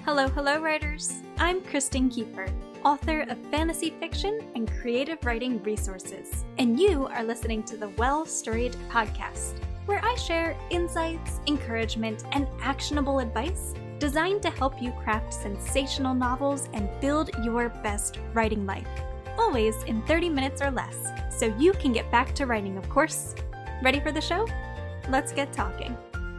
Hello, writers! I'm Kristen Kiefer, author of fantasy fiction and creative writing resources, and you are listening to the Well Storied podcast, where I share insights, encouragement, and actionable advice designed to help you craft sensational novels and build your best writing life, always in 30 minutes or less, so you can get back to writing, of course. Ready for the show? Let's get talking.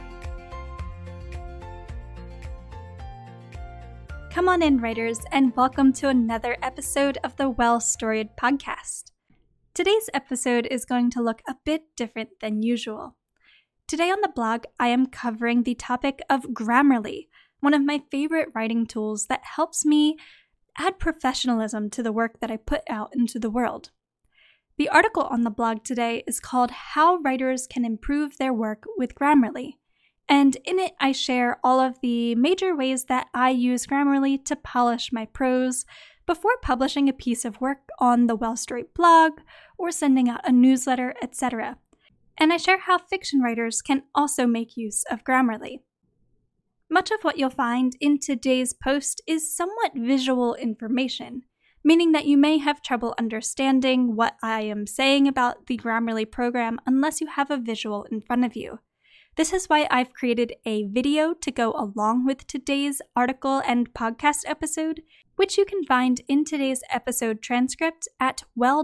Come on in, writers, and welcome to another episode of the Well Storied podcast. Today's episode is going to look a bit different than usual. Today on the blog, I am covering the topic of Grammarly, one of my favorite writing tools that helps me add professionalism to the work that I put out into the world. The article on the blog today is called How Writers Can Improve Their Work with Grammarly. And in it, I share all of the major ways that I use Grammarly to polish my prose before publishing a piece of work on the Well Storied blog or sending out a newsletter, etc. And I share how fiction writers can also make use of Grammarly. Much of what you'll find in today's post is somewhat visual information, meaning that you may have trouble understanding what I am saying about the Grammarly program unless you have a visual in front of you. This is why I've created a video to go along with today's article and podcast episode, which you can find in today's episode transcript at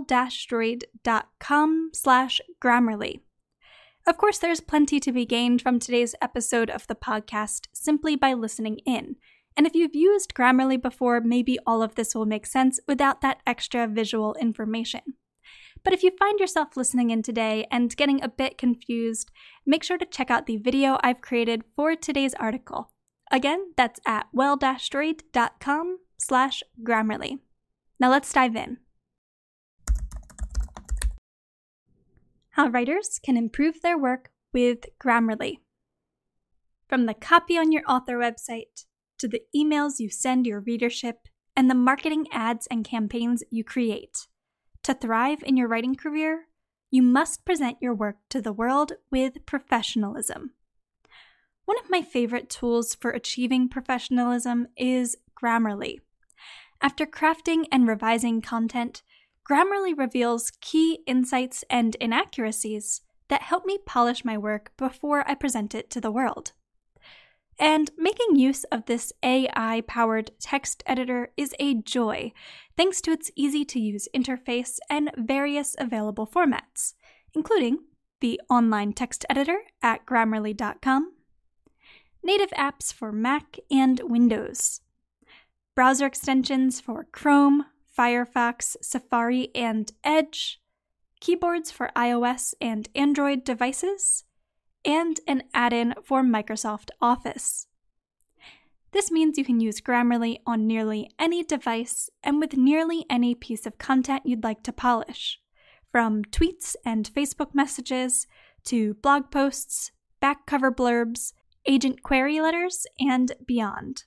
well-storied.com/Grammarly. Of course, there's plenty to be gained from today's episode of the podcast simply by listening in. And if you've used Grammarly before, maybe all of this will make sense without that extra visual information. But if you find yourself listening in today and getting a bit confused, make sure to check out the video I've created for today's article. Again, that's at well-storied.com/Grammarly. Now let's dive in. How writers can improve their work with Grammarly. From the copy on your author website, to the emails you send your readership, and the marketing ads and campaigns you create. To thrive in your writing career, you must present your work to the world with professionalism. One of my favorite tools for achieving professionalism is Grammarly. After crafting and revising content, Grammarly reveals key insights and inaccuracies that help me polish my work before I present it to the world. And making use of this AI-powered text editor is a joy, thanks to its easy-to-use interface and various available formats, including the online text editor at Grammarly.com, native apps for Mac and Windows, browser extensions for Chrome, Firefox, Safari, and Edge, keyboards for iOS and Android devices, and an add-in for Microsoft Office. This means you can use Grammarly on nearly any device and with nearly any piece of content you'd like to polish, from tweets and Facebook messages to blog posts, back cover blurbs, agent query letters, and beyond.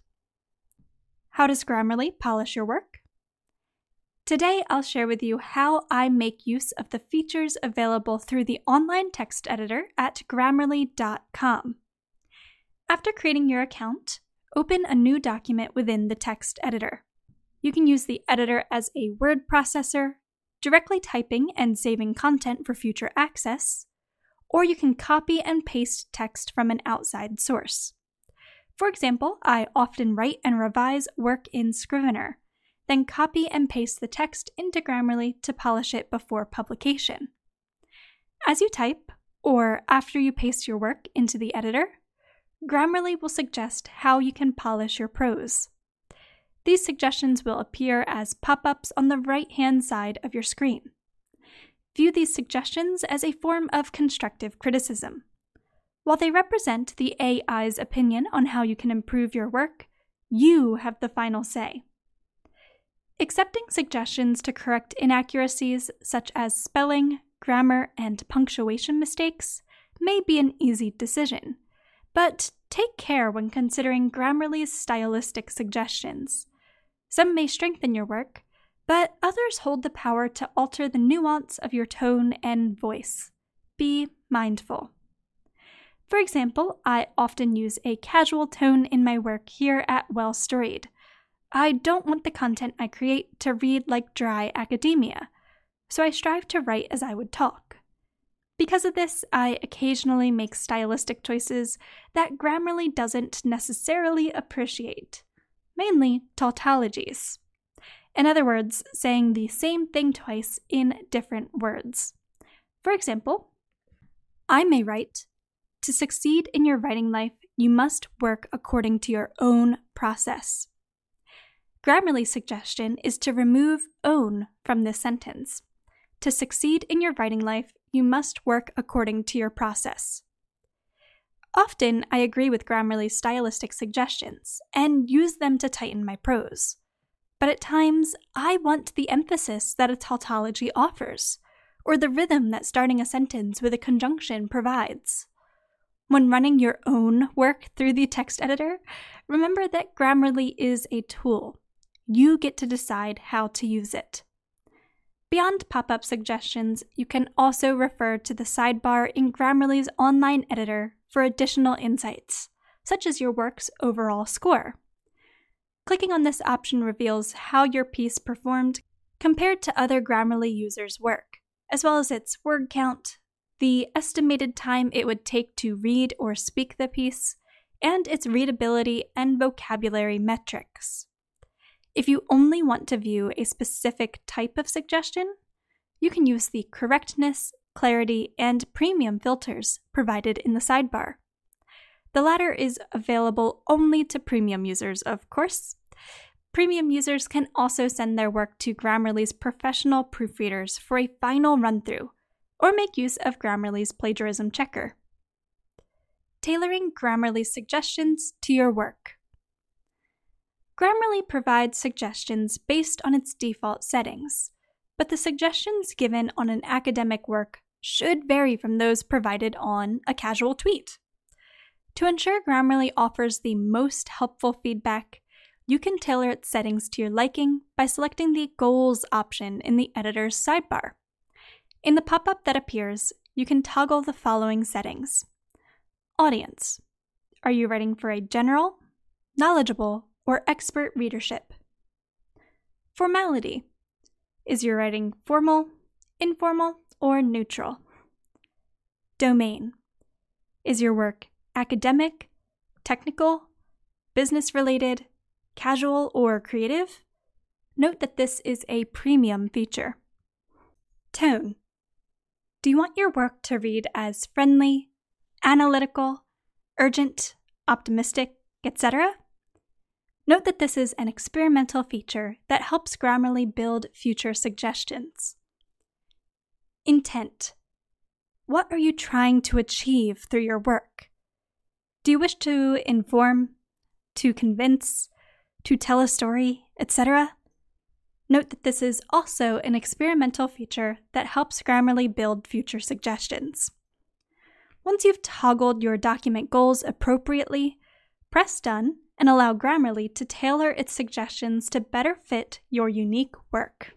How does Grammarly polish your work? Today, I'll share with you how I make use of the features available through the online text editor at Grammarly.com. After creating your account, open a new document within the text editor. You can use the editor as a word processor, directly typing and saving content for future access, or you can copy and paste text from an outside source. For example, I often write and revise work in Scrivener, then copy and paste the text into Grammarly to polish it before publication. As you type, or after you paste your work into the editor, Grammarly will suggest how you can polish your prose. These suggestions will appear as pop-ups on the right-hand side of your screen. View these suggestions as a form of constructive criticism. While they represent the AI's opinion on how you can improve your work, you have the final say. Accepting suggestions to correct inaccuracies such as spelling, grammar, and punctuation mistakes may be an easy decision, but take care when considering Grammarly's stylistic suggestions. Some may strengthen your work, but others hold the power to alter the nuance of your tone and voice. Be mindful. For example, I often use a casual tone in my work here at Well Storied. I don't want the content I create to read like dry academia, so I strive to write as I would talk. Because of this, I occasionally make stylistic choices that Grammarly doesn't necessarily appreciate, mainly tautologies. In other words, saying the same thing twice in different words. For example, I may write, "To succeed in your writing life, you must work according to your own process." Grammarly's suggestion is to remove "own" from this sentence. To succeed in your writing life, you must work according to your process. Often, I agree with Grammarly's stylistic suggestions and use them to tighten my prose. But at times, I want the emphasis that a tautology offers, or the rhythm that starting a sentence with a conjunction provides. When running your own work through the text editor, remember that Grammarly is a tool. You get to decide how to use it. Beyond pop-up suggestions, you can also refer to the sidebar in Grammarly's online editor for additional insights, such as your work's overall score. Clicking on this option reveals how your piece performed compared to other Grammarly users' work, as well as its word count, the estimated time it would take to read or speak the piece, and its readability and vocabulary metrics. If you only want to view a specific type of suggestion, you can use the correctness, clarity, and premium filters provided in the sidebar. The latter is available only to premium users, of course. Premium users can also send their work to Grammarly's professional proofreaders for a final run-through, or make use of Grammarly's plagiarism checker. Tailoring Grammarly's suggestions to your work. Grammarly provides suggestions based on its default settings, but the suggestions given on an academic work should vary from those provided on a casual tweet. To ensure Grammarly offers the most helpful feedback, you can tailor its settings to your liking by selecting the Goals option in the editor's sidebar. In the pop-up that appears, you can toggle the following settings. Audience. Are you writing for a general, knowledgeable, or expert readership? Formality. Is your writing formal, informal, or neutral? Domain. Is your work academic, technical, business-related, casual, or creative? Note that this is a premium feature. Tone. Do you want your work to read as friendly, analytical, urgent, optimistic, etc.? Note that this is an experimental feature that helps Grammarly build future suggestions. Intent. What are you trying to achieve through your work? Do you wish to inform, to convince, to tell a story, etc.? Note that this is also an experimental feature that helps Grammarly build future suggestions. Once you've toggled your document goals appropriately, press Done and allow Grammarly to tailor its suggestions to better fit your unique work.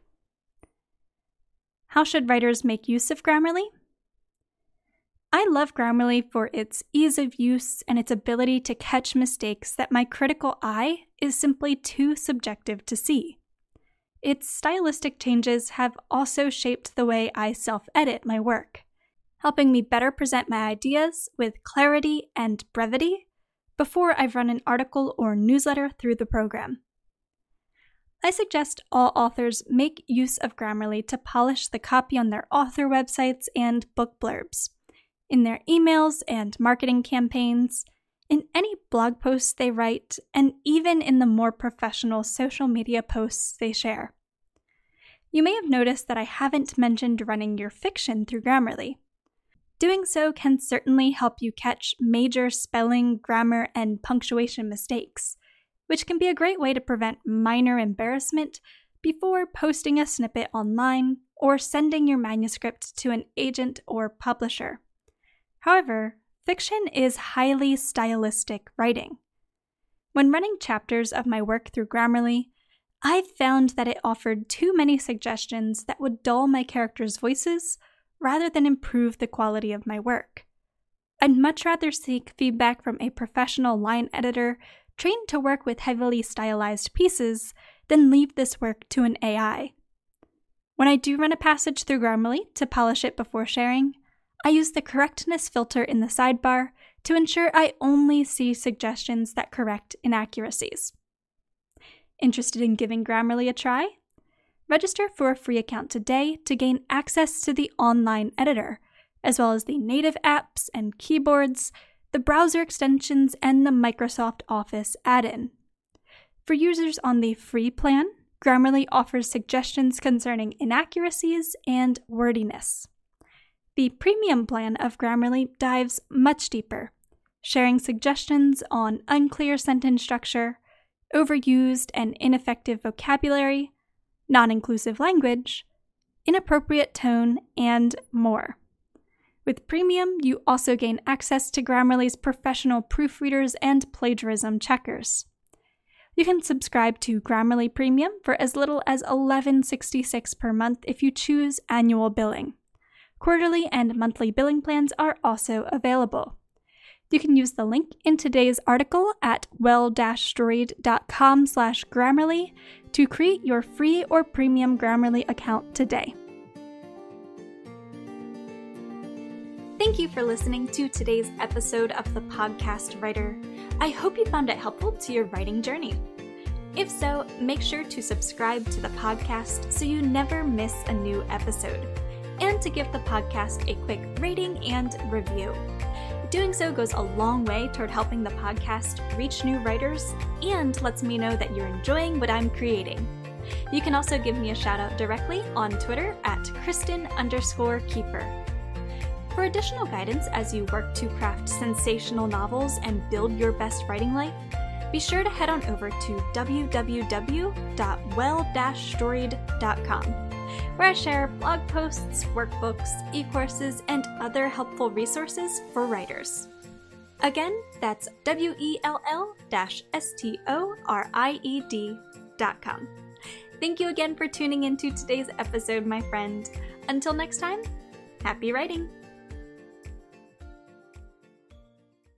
How should writers make use of Grammarly? I love Grammarly for its ease of use and its ability to catch mistakes that my critical eye is simply too subjective to see. Its stylistic changes have also shaped the way I self-edit my work, helping me better present my ideas with clarity and brevity before I've run an article or newsletter through the program. I suggest all authors make use of Grammarly to polish the copy on their author websites and book blurbs, in their emails and marketing campaigns, in any blog posts they write, and even in the more professional social media posts they share. You may have noticed that I haven't mentioned running your fiction through Grammarly. Doing so can certainly help you catch major spelling, grammar, and punctuation mistakes, which can be a great way to prevent minor embarrassment before posting a snippet online or sending your manuscript to an agent or publisher. However, fiction is highly stylistic writing. When running chapters of my work through Grammarly, I've found that it offered too many suggestions that would dull my characters' voices rather than improve the quality of my work. I'd much rather seek feedback from a professional line editor trained to work with heavily stylized pieces than leave this work to an AI. When I do run a passage through Grammarly to polish it before sharing, I use the correctness filter in the sidebar to ensure I only see suggestions that correct inaccuracies. Interested in giving Grammarly a try? Register for a free account today to gain access to the online editor, as well as the native apps and keyboards, the browser extensions, and the Microsoft Office add-in. For users on the free plan, Grammarly offers suggestions concerning inaccuracies and wordiness. The premium plan of Grammarly dives much deeper, sharing suggestions on unclear sentence structure, overused and ineffective vocabulary, non-inclusive language, inappropriate tone, and more. With Premium, you also gain access to Grammarly's professional proofreaders and plagiarism checkers. You can subscribe to Grammarly Premium for as little as $11.66 per month if you choose annual billing. Quarterly and monthly billing plans are also available. You can use the link in today's article at well-storied.com/Grammarly to create your free or premium Grammarly account today. Thank you for listening to today's episode of The Podcast Writer. I hope you found it helpful to your writing journey. If so, make sure to subscribe to the podcast so you never miss a new episode, and to give the podcast a quick rating and review. Doing so goes a long way toward helping the podcast reach new writers and lets me know that you're enjoying what I'm creating. You can also give me a shout out directly on Twitter at Kristen_Keeper. For additional guidance as you work to craft sensational novels and build your best writing life, be sure to head on over to www.well-storied.com, where I share blog posts, workbooks, e-courses, and other helpful resources for writers. Again, that's well-storied.com. Thank you again for tuning into today's episode, my friend. Until next time, happy writing!